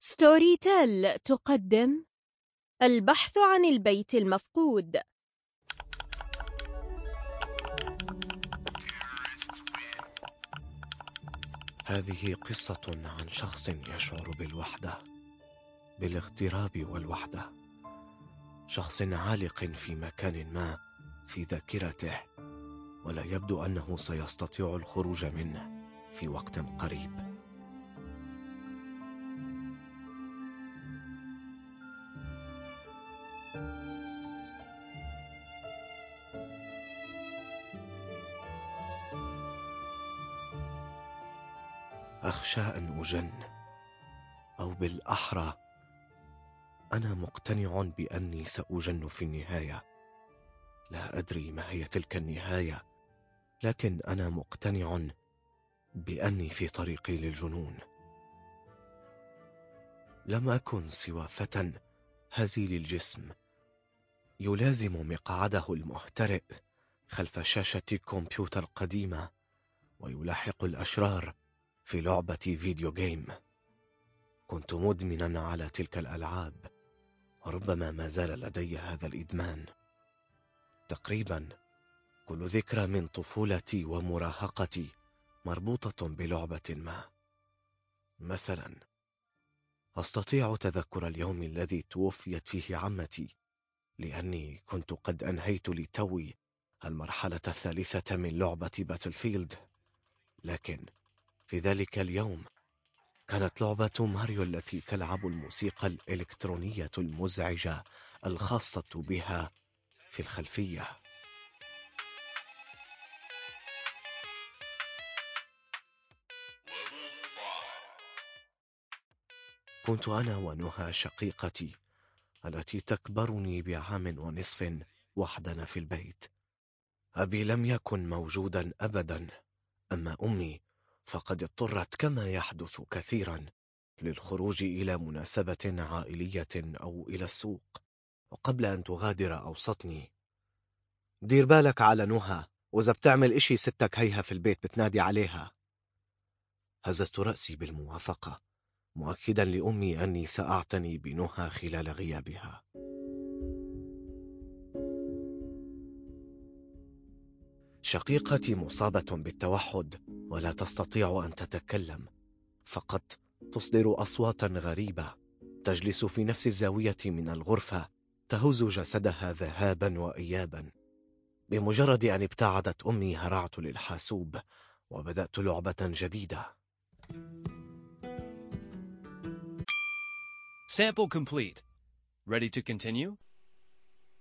ستوري تيل تقدم البحث عن البيت المفقود. هذه قصة عن شخص يشعر بالوحدة، بالاغتراب والوحدة. شخص عالق في مكان ما في ذاكرته، ولا يبدو أنه سيستطيع الخروج منه في وقت قريب. أخشى أن أجن، أو بالأحرى أنا مقتنع بأني سأجن في النهاية. لا أدري ما هي تلك النهاية، لكن أنا مقتنع بأني في طريقي للجنون. لم أكن سوى فتى هزيل الجسم يلازم مقعده المهترئ خلف شاشة كمبيوتر قديمة، ويلاحق الأشرار في لعبة فيديو جيم. كنت مدمنا على تلك الألعاب، وربما ما زال لدي هذا الإدمان. تقريبا كل ذكرى من طفولتي ومراهقتي مربوطة بلعبة ما. مثلا أستطيع تذكر اليوم الذي توفيت فيه عمتي، لأني كنت قد أنهيت لتوي المرحلة الثالثة من لعبة باتلفيلد. لكن في ذلك اليوم كانت لعبة ماريو التي تلعب الموسيقى الإلكترونية المزعجة الخاصة بها في الخلفية. كنت أنا ونهى شقيقتي التي تكبرني بعام ونصف وحدنا في البيت. أبي لم يكن موجودا أبدا، أما أمي فقد اضطرت كما يحدث كثيرا للخروج إلى مناسبة عائلية أو إلى السوق، وقبل أن تغادر أوصتني: دير بالك على نهى، وإذا بتعمل إشي ستك هيها في البيت بتنادي عليها. هززت رأسي بالموافقة، مؤكدا لأمي أني سأعتني بنهى خلال غيابها. شقيقتي مصابة بالتوحد ولا تستطيع أن تتكلم، فقط تصدر أصواتا غريبة. تجلس في نفس الزاوية من الغرفة، تهز جسدها ذهابا وإيابا. بمجرد أن ابتعدت أمي هرعت للحاسوب وبدأت لعبة جديدة. Sample complete. Ready to continue?